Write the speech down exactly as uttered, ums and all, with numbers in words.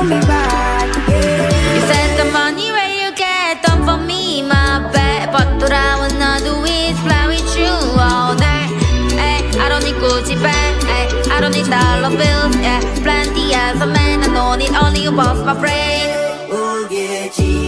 hold me back, yeah. You said the money where you get done for me, my bad. But what I wanna do is fly with you all day. Ay, I don't need Gucci bag, ay, I don't need dollar bills, yeah. Plenty as a man, I don't need only you off my brain. Oh yeah, G.